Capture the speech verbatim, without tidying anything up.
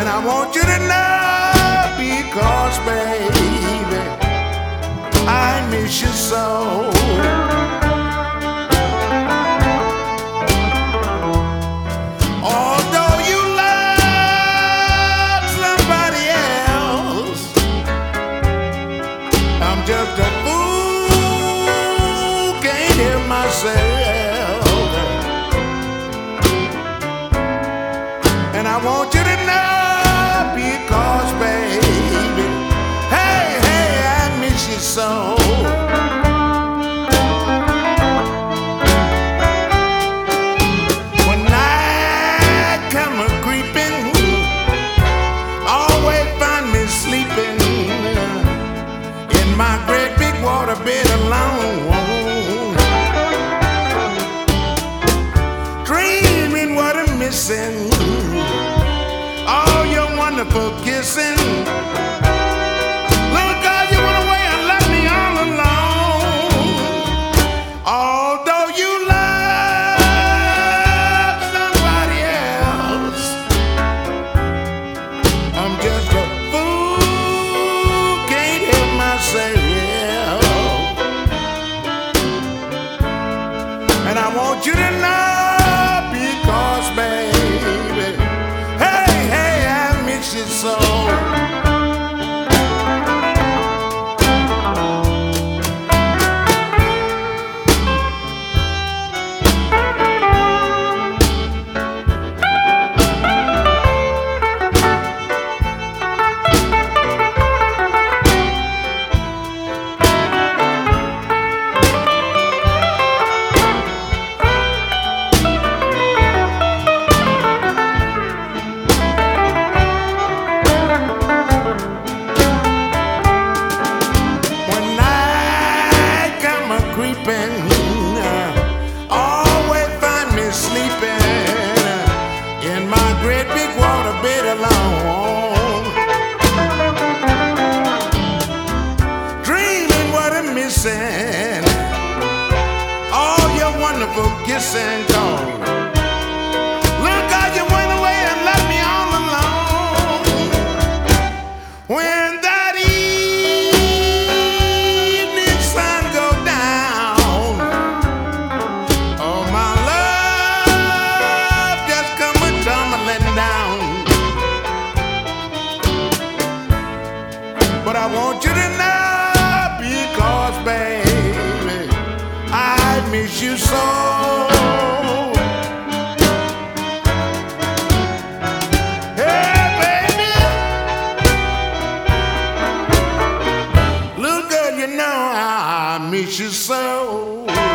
And I want you to know, because, baby, I miss you so. Although you love somebody else, I'm just a fool, can't hear myself. And I want you to know, because, baby, hey, hey, I miss you so. When night come a creeping, always find me sleeping in my great big water bed alone, dreaming what I'm missing, all your wonderful kissing. Little girl, you went away and left me all alone. Although you love somebody else, I'm just a fool, can't help myself. And I want you to know, because, baby, hey, hey, I miss you so. Always find me sleeping in my great big water bed alone, dreaming what I'm missing, all your wonderful kissing gone. Look how you went away and left me all alone. When that evening sun go down, oh my love just come a tumbling down. But I want you to know, because, baby, I miss you so. Hey, baby, little girl, you know I miss you so.